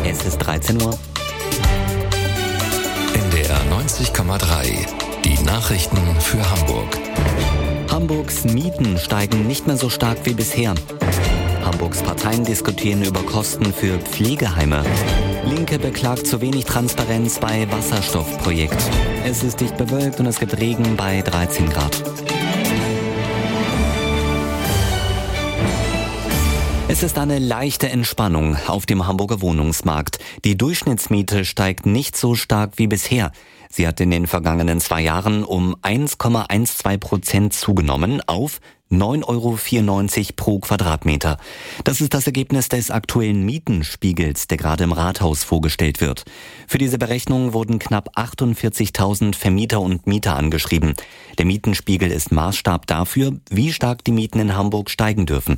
Es ist 13 Uhr. NDR 90,3. Die Nachrichten für Hamburg. Hamburgs Mieten steigen nicht mehr so stark wie bisher. Hamburgs Parteien diskutieren über Kosten für Pflegeheime. Linke beklagt zu wenig Transparenz bei Wasserstoffprojekt. Es ist dicht bewölkt und es gibt Regen bei 13 Grad. Es ist eine leichte Entspannung auf dem Hamburger Wohnungsmarkt. Die Durchschnittsmiete steigt nicht so stark wie bisher. Sie hat in den vergangenen 2 Jahren um 1,12% zugenommen auf 9,94 € pro Quadratmeter. Das ist das Ergebnis des aktuellen Mietenspiegels, der gerade im Rathaus vorgestellt wird. Für diese Berechnung wurden knapp 48.000 Vermieter und Mieter angeschrieben. Der Mietenspiegel ist Maßstab dafür, wie stark die Mieten in Hamburg steigen dürfen.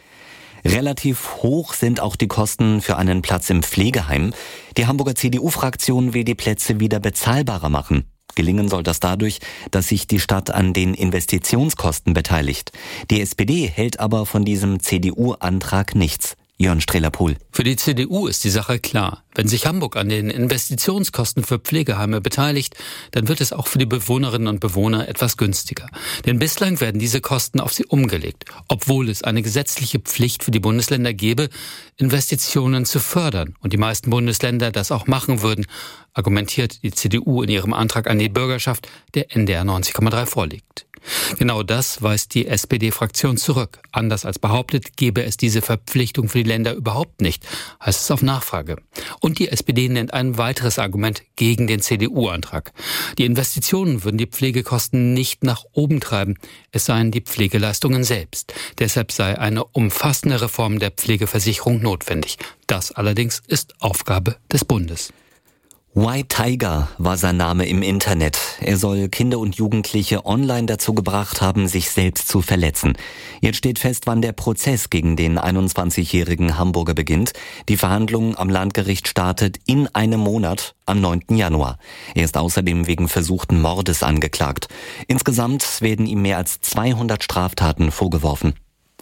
Relativ hoch sind auch die Kosten für einen Platz im Pflegeheim. Die Hamburger CDU-Fraktion will die Plätze wieder bezahlbarer machen. Gelingen soll das dadurch, dass sich die Stadt an den Investitionskosten beteiligt. Die SPD hält aber von diesem CDU-Antrag nichts. Jörn Strehler-Pohl. Für die CDU ist die Sache klar. Wenn sich Hamburg an den Investitionskosten für Pflegeheime beteiligt, dann wird es auch für die Bewohnerinnen und Bewohner etwas günstiger. Denn bislang werden diese Kosten auf sie umgelegt, obwohl es eine gesetzliche Pflicht für die Bundesländer gäbe, Investitionen zu fördern. Und die meisten Bundesländer das auch machen würden, argumentiert die CDU in ihrem Antrag an die Bürgerschaft, der NDR 90,3 vorliegt. Genau das weist die SPD-Fraktion zurück. Anders als behauptet, gäbe es diese Verpflichtung für die Länder überhaupt nicht, heißt es auf Nachfrage. Und die SPD nennt ein weiteres Argument gegen den CDU-Antrag. Die Investitionen würden die Pflegekosten nicht nach oben treiben, es seien die Pflegeleistungen selbst. Deshalb sei eine umfassende Reform der Pflegeversicherung notwendig. Das allerdings ist Aufgabe des Bundes. White Tiger war sein Name im Internet. Er soll Kinder und Jugendliche online dazu gebracht haben, sich selbst zu verletzen. Jetzt steht fest, wann der Prozess gegen den 21-jährigen Hamburger beginnt. Die Verhandlung am Landgericht startet in einem Monat, am 9. Januar. Er ist außerdem wegen versuchten Mordes angeklagt. Insgesamt werden ihm mehr als 200 Straftaten vorgeworfen.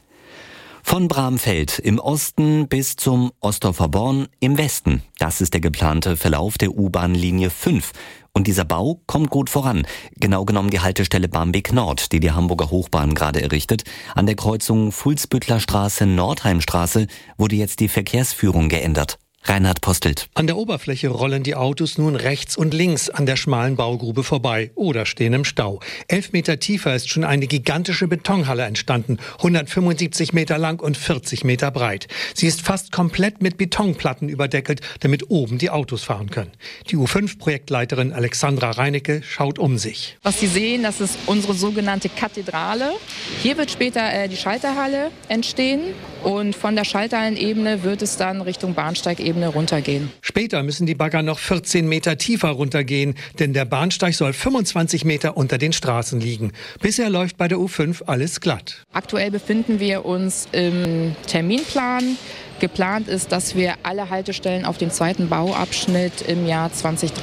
Von Bramfeld im Osten bis zum Ostorfer Born im Westen. Das ist der geplante Verlauf der U-Bahn-Linie 5. Und dieser Bau kommt gut voran. Genau genommen die Haltestelle Barmbek Nord, die die Hamburger Hochbahn gerade errichtet. An der Kreuzung Fuhlsbüttler Straße-Nordheimstraße wurde jetzt die Verkehrsführung geändert. Reinhard Postelt. An der Oberfläche rollen die Autos nun rechts und links an der schmalen Baugrube vorbei oder stehen im Stau. 11 Meter tiefer ist schon eine gigantische Betonhalle entstanden, 175 Meter lang und 40 Meter breit. Sie ist fast komplett mit Betonplatten überdeckelt, damit oben die Autos fahren können. Die U5-Projektleiterin Alexandra Reinecke schaut um sich. Was Sie sehen, das ist unsere sogenannte Kathedrale. Hier wird später die Schalterhalle entstehen und von der Schalterhallenebene wird es dann Richtung Bahnsteigebene runtergehen. Später müssen die Bagger noch 14 Meter tiefer runtergehen, denn der Bahnsteig soll 25 Meter unter den Straßen liegen. Bisher läuft bei der U5 alles glatt. Aktuell befinden wir uns im Terminplan. Geplant ist, dass wir alle Haltestellen auf dem zweiten Bauabschnitt im Jahr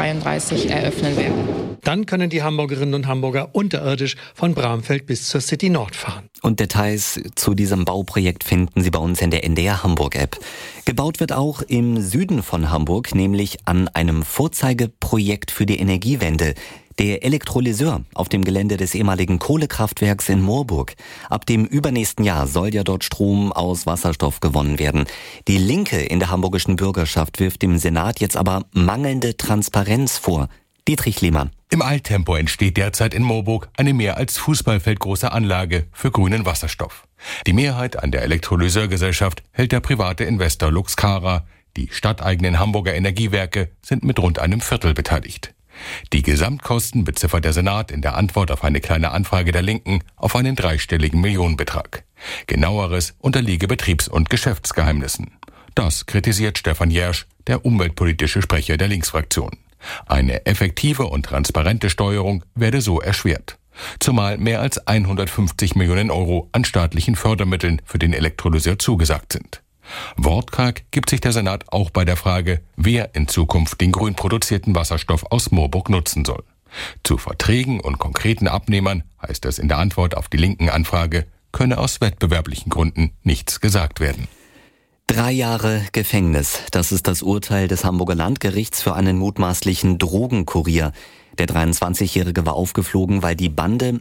2033 eröffnen werden. Dann können die Hamburgerinnen und Hamburger unterirdisch von Bramfeld bis zur City Nord fahren. Und Details zu diesem Bauprojekt finden Sie bei uns in der NDR Hamburg-App. Gebaut wird auch im Süden von Hamburg, nämlich an einem Vorzeigeprojekt für die Energiewende. Der Elektrolyseur auf dem Gelände des ehemaligen Kohlekraftwerks in Moorburg. Ab dem übernächsten Jahr soll ja dort Strom aus Wasserstoff gewonnen werden. Die Linke in der hamburgischen Bürgerschaft wirft dem Senat jetzt aber mangelnde Transparenz vor. Dietrich Lehmann. Im Eiltempo entsteht derzeit in Moorburg eine mehr als fußballfeldgroße Anlage für grünen Wasserstoff. Die Mehrheit an der Elektrolyseurgesellschaft hält der private Investor Luxcara. Die stadteigenen Hamburger Energiewerke sind mit rund einem Viertel beteiligt. Die Gesamtkosten beziffert der Senat in der Antwort auf eine kleine Anfrage der Linken auf einen dreistelligen Millionenbetrag. Genaueres unterliege Betriebs- und Geschäftsgeheimnissen. Das kritisiert Stefan Jersch, der umweltpolitische Sprecher der Linksfraktion. Eine effektive und transparente Steuerung werde so erschwert. Zumal mehr als 150 Millionen Euro an staatlichen Fördermitteln für den Elektrolyseur zugesagt sind. Wortkarg gibt sich der Senat auch bei der Frage, wer in Zukunft den grün produzierten Wasserstoff aus Moorburg nutzen soll. Zu Verträgen und konkreten Abnehmern, heißt es in der Antwort auf die linken Anfrage, könne aus wettbewerblichen Gründen nichts gesagt werden. 3 Jahre Gefängnis. Das ist das Urteil des Hamburger Landgerichts für einen mutmaßlichen Drogenkurier. Der 23-Jährige war aufgeflogen, weil die Bande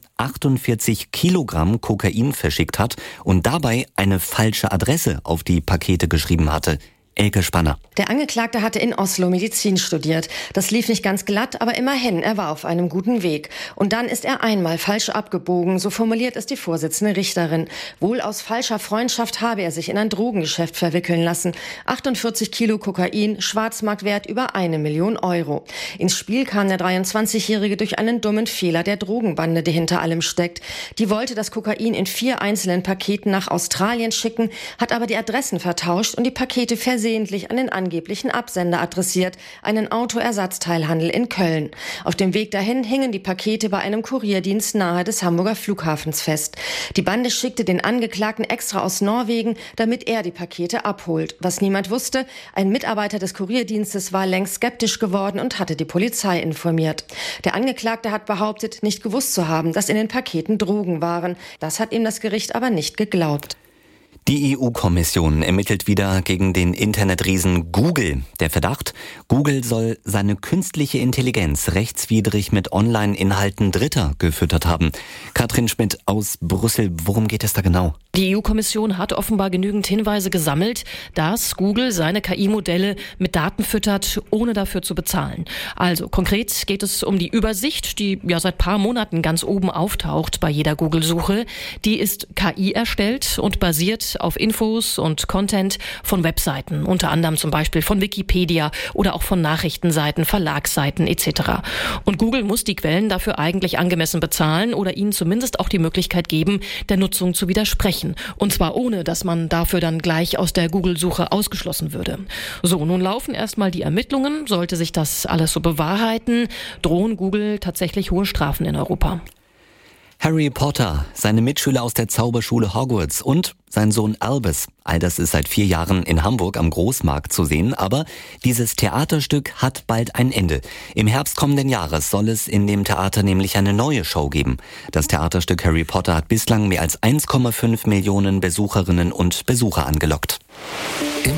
48 Kilogramm Kokain verschickt hat und dabei eine falsche Adresse auf die Pakete geschrieben hatte. Elke Spanner. Der Angeklagte hatte in Oslo Medizin studiert. Das lief nicht ganz glatt, aber immerhin, er war auf einem guten Weg. Und dann ist er einmal falsch abgebogen, so formuliert es die Vorsitzende Richterin. Wohl aus falscher Freundschaft habe er sich in ein Drogengeschäft verwickeln lassen. 48 Kilo Kokain, Schwarzmarktwert über 1 Million Euro. Ins Spiel kam der 23-Jährige durch einen dummen Fehler der Drogenbande, die hinter allem steckt. Die wollte das Kokain in 4 einzelnen Paketen nach Australien schicken, hat aber die Adressen vertauscht und die Pakete versehentlich an den angeblichen Absender adressiert, einen Autoersatzteilhandel in Köln. Auf dem Weg dahin hingen die Pakete bei einem Kurierdienst nahe des Hamburger Flughafens fest. Die Bande schickte den Angeklagten extra aus Norwegen, damit er die Pakete abholt. Was niemand wusste, ein Mitarbeiter des Kurierdienstes war längst skeptisch geworden und hatte die Polizei informiert. Der Angeklagte hat behauptet, nicht gewusst zu haben, dass in den Paketen Drogen waren. Das hat ihm das Gericht aber nicht geglaubt. Die EU-Kommission ermittelt wieder gegen den Internetriesen Google. Der Verdacht, Google soll seine künstliche Intelligenz rechtswidrig mit Online-Inhalten Dritter gefüttert haben. Katrin Schmidt aus Brüssel, worum geht es da genau? Die EU-Kommission hat offenbar genügend Hinweise gesammelt, dass Google seine KI-Modelle mit Daten füttert, ohne dafür zu bezahlen. Also konkret geht es um die Übersicht, die ja seit paar Monaten ganz oben auftaucht bei jeder Google-Suche. Die ist KI erstellt und basiert auf Infos und Content von Webseiten, unter anderem zum Beispiel von Wikipedia oder auch von Nachrichtenseiten, Verlagsseiten etc. Und Google muss die Quellen dafür eigentlich angemessen bezahlen oder ihnen zumindest auch die Möglichkeit geben, der Nutzung zu widersprechen. Und zwar ohne, dass man dafür dann gleich aus der Google-Suche ausgeschlossen würde. So, nun laufen erstmal die Ermittlungen. Sollte sich das alles so bewahrheiten, drohen Google tatsächlich hohe Strafen in Europa. Harry Potter, seine Mitschüler aus der Zauberschule Hogwarts und sein Sohn Albus. All das ist seit 4 Jahren in Hamburg am Großmarkt zu sehen, aber dieses Theaterstück hat bald ein Ende. Im Herbst kommenden Jahres soll es in dem Theater nämlich eine neue Show geben. Das Theaterstück Harry Potter hat bislang mehr als 1,5 Millionen Besucherinnen und Besucher angelockt.